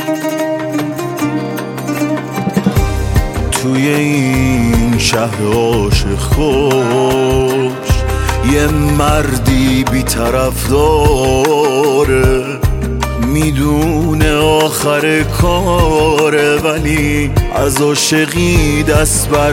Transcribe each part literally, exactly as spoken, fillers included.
توی این شهر عاشق خوش یه مردی بی طرف داره، میدونه آخر کاره ولی از عاشقی دست بر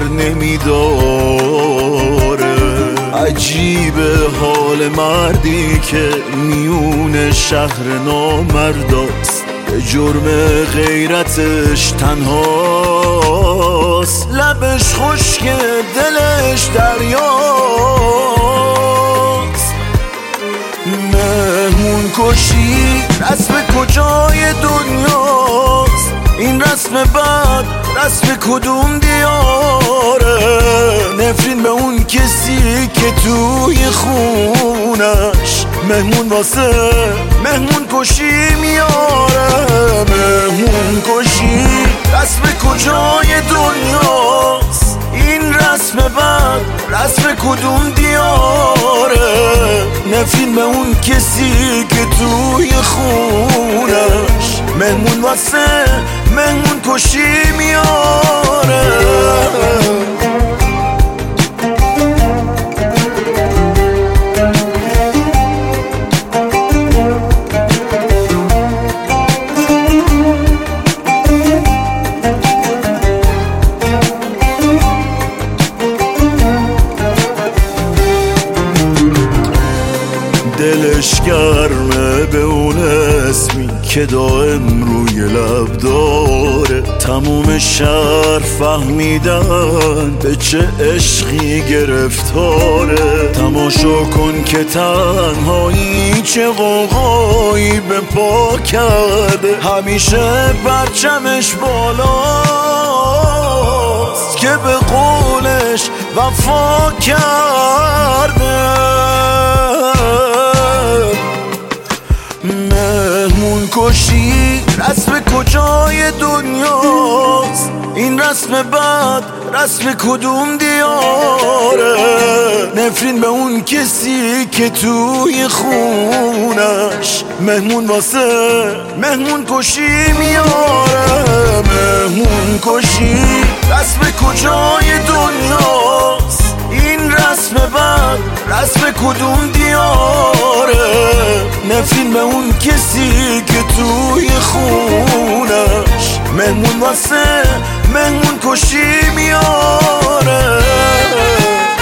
نمیداره. عجیبه حال مردی که میون شهر نامرداست، به جرم غیرتش تنهاست، لبش خشکه دلش دریاست. مهمون کشی رسم کجای دنیاست، این رسم بعد رسم کدوم دیاره؟ نفرین به اون کسی که توی خونش مهمون واسه مهمون کشی میاره. مهمون کشی رسم کجای دنیاست، این رسم بعد رسم کدوم دیاره؟ نفرین به اون کسی که توی خونش مهمون واسه مهمون کشی میاره. دلش گرمه به اون اسمی که دائم روی لب داره، تموم شهر فهمیدن به چه عشقی گرفتاره. تماشا کن که تنهایی چه غوغایی به پا کرده، همیشه پرچمش بالاست که به قولش وفا کرده. مهمون کشی رسم کجای دنیاست، این رسم بعد رسم کدوم دیاره؟ نفرین به اون کسی که توی خونش مهمون واسه مهمون کشی میاره. مهمون کشی رسم کجای دنیاست، این رسم بعد رسم کدوم دیاره؟ نفرین به اون کسی که توی خونش مهمون واسه مهمون کشی میاره.